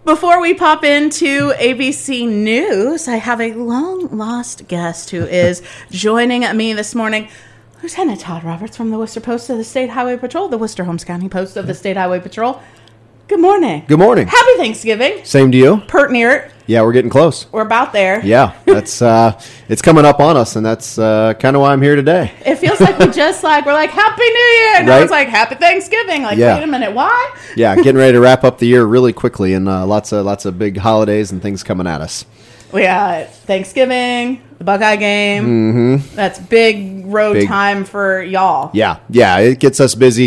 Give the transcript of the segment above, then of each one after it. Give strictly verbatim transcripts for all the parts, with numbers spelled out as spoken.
Before we pop into A B C News, I have a long-lost guest who is joining me this morning. Lieutenant Todd Roberts from the Worcester Post of the State Highway Patrol, the Worcester Holmes County Post of the State Highway Patrol. Good morning. Good morning. Happy Thanksgiving. Same to you. Pert near it. Yeah, we're getting close. We're about there. Yeah, that's uh, it's coming up on us, and that's uh, kind of why I'm here today. It feels like we just like, we're like, Happy New Year. And right? now it's like, Happy Thanksgiving. Like, yeah. wait a minute, why? Yeah, getting ready to wrap up the year really quickly, and uh, lots of lots of big holidays and things coming at us. We got Thanksgiving, the Buckeye game. Mm-hmm. That's big road big. time for y'all. Yeah, yeah, it gets us busy.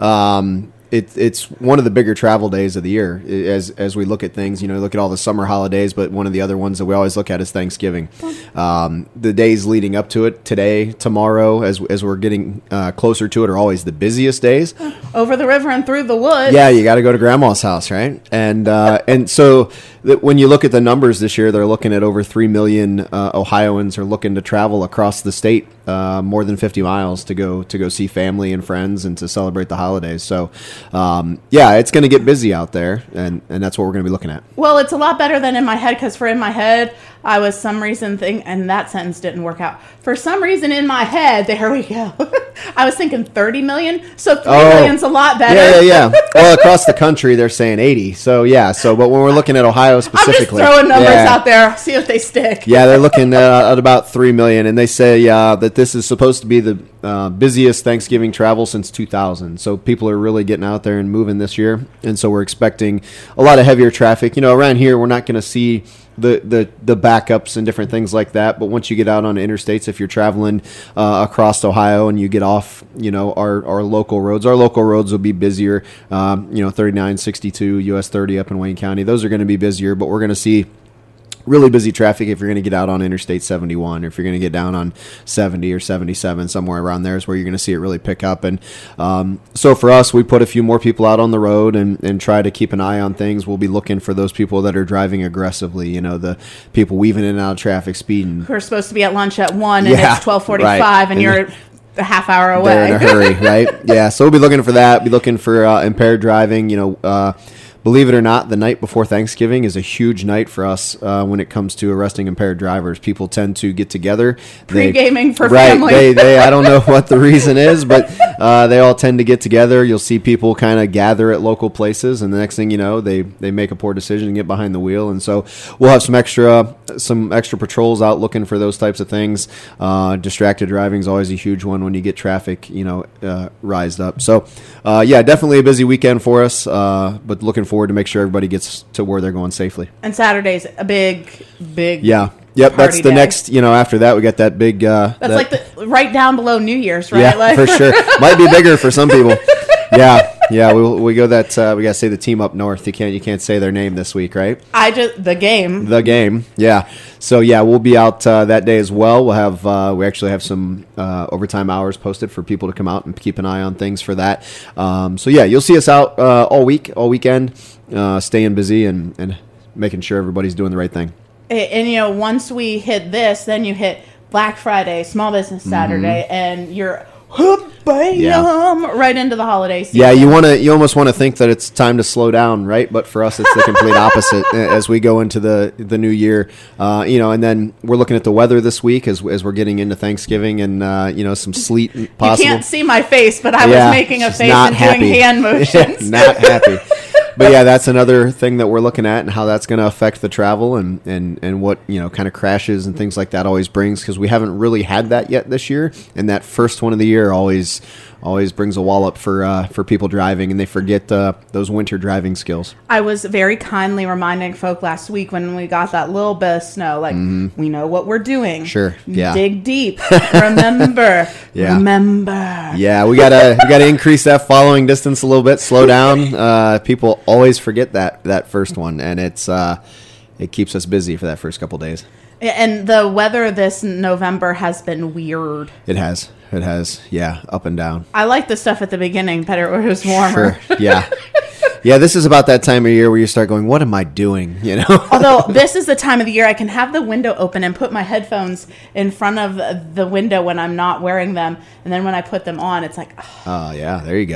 Um, It, it's one of the bigger travel days of the year as as we look at things. You know, look at all the summer holidays, but one of the other ones that we always look at is Thanksgiving. Um, the days leading up to it, today, tomorrow, as as we're getting uh, closer to it, are always the busiest days. Over the river and through the woods. Yeah, you got to go to Grandma's house, right? And uh, and so that when you look at the numbers this year, they're looking at over three million uh, Ohioans are looking to travel across the state, uh, more than fifty miles to go to go see family and friends and to celebrate the holidays. So. Um, yeah, it's going to get busy out there, and, and that's what we're going to be looking at. Well, it's a lot better than in my head, because for in my head, I was some reason think, and that sentence didn't work out. For some reason in my head, there we go. I was thinking thirty million, so three oh, million's a lot better. Yeah, yeah, yeah. Well, across the country, they're saying eighty. So yeah, so but when we're looking at Ohio specifically, I'm just throwing numbers yeah. out there, see if they stick. Yeah, they're looking uh, at about three million, and they say uh, that this is supposed to be the uh, busiest Thanksgiving travel since two thousand. So people are really getting out there and moving this year, and so we're expecting a lot of heavier traffic. You know, around here, we're not going to see the, the the backups and different things like that, but once you get out on the interstates, if you're traveling uh, across Ohio and you get off, you know, our, our local roads, our local roads will be busier. Um, you know, thirty-nine, sixty-two, U S thirty up in Wayne County, those are going to be busier, but we're going to see really busy traffic if you're going to get out on Interstate seventy-one, or if you're going to get down on seventy or seventy-seven, somewhere around there is where you're going to see it really pick up. And um, so for us, we put a few more people out on the road and, and try to keep an eye on things. We'll be looking for those people that are driving aggressively, you know, the people weaving in and out of traffic, speeding. Who are supposed to be at lunch at one, and yeah, it's twelve forty-five, right. and, and you're a half hour away. They're in a hurry, right? Yeah, so we'll be looking for that. Be looking for uh, impaired driving, you know, uh, believe it or not, the night before Thanksgiving is a huge night for us uh, when it comes to arresting impaired drivers. People tend to get together. Pre-gaming for right, family. They, they, I don't know what the reason is, but uh, they all tend to get together. You'll see people kind of gather at local places, and the next thing you know, they, they make a poor decision and get behind the wheel. And so we'll have some extra some extra patrols out looking for those types of things. Uh, distracted driving is always a huge one when you get traffic, you know, uh, rised up. So, uh, yeah, definitely a busy weekend for us, uh, but looking forward to make sure everybody gets to where they're going safely. And Saturday's a big, big yeah. Yep, that's the day. next, you know, after that we got that big... Uh, that's that, like the right down below New Year's, right? Yeah, like, for sure. Might be bigger for some people. Yeah, yeah, we we go that, uh, we got to say the team up north. You can't you can't say their name this week, right? I just, the game. The game, yeah. So, yeah, we'll be out uh, that day as well. We'll have, uh, we actually have some uh, overtime hours posted for people to come out and keep an eye on things for that. Um, so, yeah, you'll see us out uh, all week, all weekend, uh, staying busy and, and making sure everybody's doing the right thing. And, and, you know, once we hit this, then you hit Black Friday, Small Business Saturday, mm-hmm. and you're bam, yeah. right into the holiday season. Yeah, you want to, you almost want to think that it's time to slow down, right? But for us, it's the complete opposite as we go into the the new year. Uh, you know, and then we're looking at the weather this week as as we're getting into Thanksgiving, and uh, you know, some sleet possible. You can't see my face, but I yeah, was making a face and happy. doing hand motions. Not happy. But yeah, that's another thing that we're looking at, and how that's going to affect the travel, and, and, and what, you know, kind of crashes and things like that always brings, because we haven't really had that yet this year, and that first one of the year always always brings a wallop for uh, for people driving, and they forget uh, those winter driving skills. I was very kindly reminding folk last week when we got that little bit of snow, like, mm-hmm. we know what we're doing. Sure, yeah. Dig deep. Remember. yeah. Remember. Yeah, we gotta we gotta increase that following distance a little bit. Slow down. Uh, people always forget that that first one, and it's uh, it keeps us busy for that first couple days. And the weather this November has been weird. It has. It has. Yeah, up and down. I like the stuff at the beginning better when it was warmer. Sure. Yeah. Yeah, this is about that time of year where you start going, what am I doing? You know. Although this is the time of the year I can have the window open and put my headphones in front of the window when I'm not wearing them, and then when I put them on, it's like, oh, oh yeah, there you go.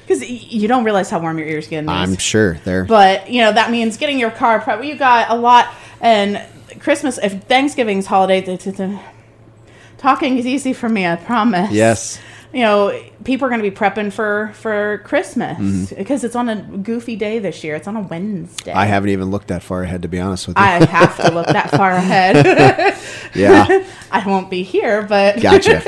because you don't realize how warm your ears get in these. I'm sure they're. But, you know, that means getting your car prepped. You got a lot. And Christmas, if Thanksgiving's holiday, th- th- th- talking is easy for me, I promise. Yes. You know, people are going to be prepping for, for Christmas Mm-hmm. because it's on a goofy day this year. It's on a Wednesday. I haven't even looked that far ahead, to be honest with you. I have to look that far ahead. Yeah. I won't be here, but Gotcha.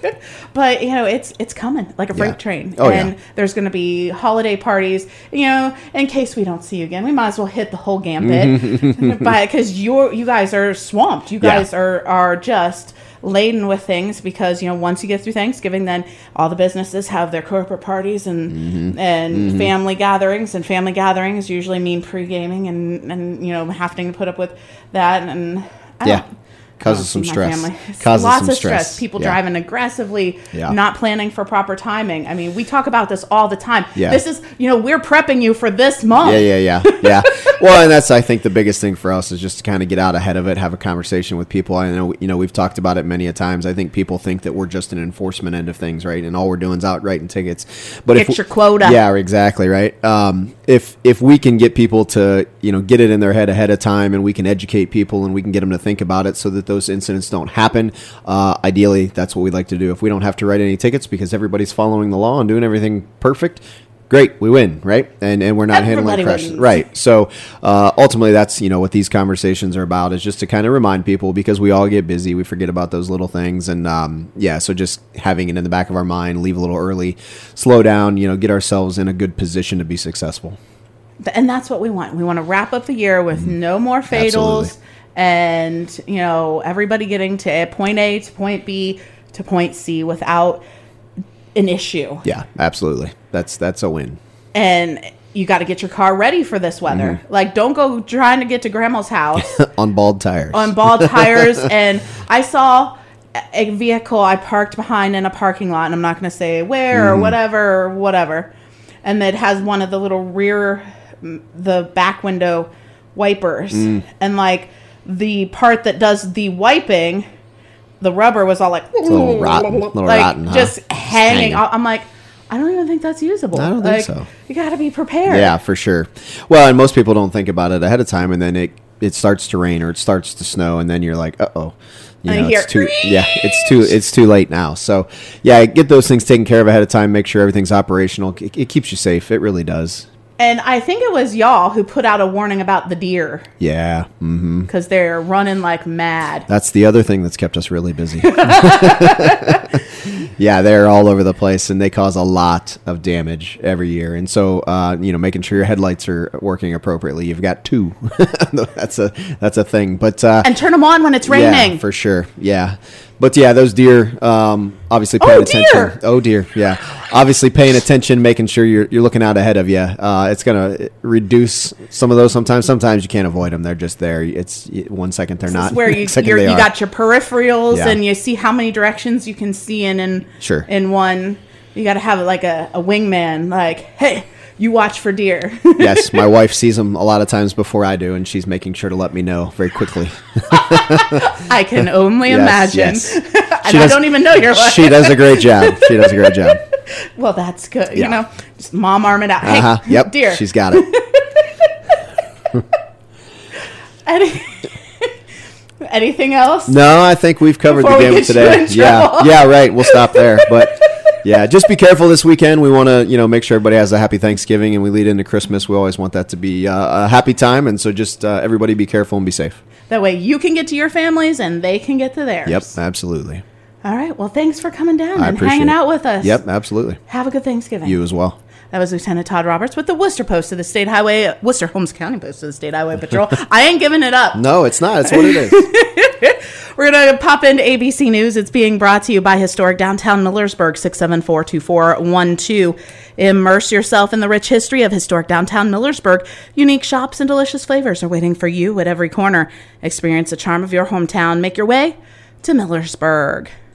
but you know, it's it's coming like a freight Yeah. train. Oh, and yeah. there's going to be holiday parties. You know, in case we don't see you again, we might as well hit the whole gambit, but because you you guys are swamped. You Yeah. guys are are just laden with things because, you know, once you get through Thanksgiving, then all the businesses have their corporate parties and Mm-hmm. and Mm-hmm. family gatherings, and family gatherings usually mean pre-gaming and and you know, having to put up with that. And I Yeah. don't- Causes I don't some see my stress. family. It's Causes lots some of stress. stress. People Yeah. driving aggressively, Yeah. not planning for proper timing. I mean, we talk about this all the time. Yeah. This is, you know, we're prepping you for this month. Yeah, yeah, yeah, yeah. Well, and that's, I think, the biggest thing for us is just to kind of get out ahead of it, have a conversation with people. I know, you know, we've talked about it many a times. I think people think that we're just an enforcement end of things, right? And all we're doing is out writing tickets. But Get if your quota. Yeah, exactly, right. Um, if if we can get people to, you know, get it in their head ahead of time, and we can educate people, and we can get them to think about it, so that those incidents don't happen. Uh, ideally, that's what we'd like to do. If we don't have to write any tickets because everybody's following the law and doing everything perfect, great, we win, right? And and we're not Everybody handling crashes, wins. right? So uh, ultimately, that's, you know, what these conversations are about, is just to kind of remind people, because we all get busy, we forget about those little things, and um, yeah, so just having it in the back of our mind, leave a little early, slow down, you know, get ourselves in a good position to be successful. And that's what we want. We want to wrap up the year with no more fatals. Absolutely. And, you know, everybody getting to point A to point B to point C without an issue. Yeah, absolutely. That's that's a win. And you got to get your car ready for this weather. Mm-hmm. Like, don't go trying to get to grandma's house On bald tires. on bald tires. And I saw a vehicle I parked behind in a parking lot, and I'm not going to say where Mm-hmm. or whatever or whatever. And it has one of the little rear, the back window wipers. Mm. And like the part that does the wiping, the rubber was all like, a little rotten, little like rotten, huh? just hanging. hanging. I'm like, I don't even think that's usable. I don't think like, so. You got to be prepared. Yeah, for sure. Well, and most people don't think about it ahead of time, and then it it starts to rain or it starts to snow, and then you're like, uh oh. You And know, you it's hear, too yeah, it's too it's too late now. So yeah, get those things taken care of ahead of time. Make sure everything's operational. It, it keeps you safe. It really does. And I think it was y'all who put out a warning about the deer Yeah. Mm-hmm. because they're running like mad. That's the other thing that's kept us really busy. Yeah, they're all over the place, and they cause a lot of damage every year. And so, uh, you know, making sure your headlights are working appropriately. You've got two. that's a that's a thing. But uh, And turn them on when it's raining. yeah, for sure. Yeah. But yeah, those deer, um, obviously paying Oh, attention. deer! Oh dear, yeah. Obviously paying attention, making sure you're you're looking out ahead of you. Uh, it's gonna reduce some of those. Sometimes, sometimes you can't avoid them. They're just there. It's one second they're This not. is where you Next second you're, they you are. got your peripherals Yeah. and you see how many directions you can see in in, Sure. in one. You got to have like a, a wingman. Like, hey, you watch for deer. Yes, my wife sees them a lot of times before I do, and she's making sure to let me know very quickly. I can only Yes, imagine. yes. And She I does- don't even know your wife. She does a great job. She does a great job. Well, that's good. Yeah. You know, just mom arm it out. Hey, Uh huh. Yep. deer. She's got it. Any, anything else? No, I think we've covered Before the we game get you today. in Yeah, trouble. yeah, right. We'll stop there. But yeah, just be careful this weekend. We want to, you know, make sure everybody has a happy Thanksgiving, and we lead into Christmas. We always want that to be uh, a happy time, and so just uh, everybody be careful and be safe. That way you can get to your families and they can get to theirs. Yep, absolutely. All right. Well, thanks for coming down I and appreciate hanging it. out with us. Yep, absolutely. Have a good Thanksgiving. You as well. That was Lieutenant Todd Roberts with the Worcester Post of the State Highway, Worcester Holmes County Post of the State Highway Patrol. I ain't giving it up. No, it's not. It's what it is. We're going to pop into A B C News. It's being brought to you by Historic Downtown Millersburg, six seven four, two four one two. Immerse yourself in the rich history of Historic Downtown Millersburg. Unique shops and delicious flavors are waiting for you at every corner. Experience the charm of your hometown. Make your way to Millersburg.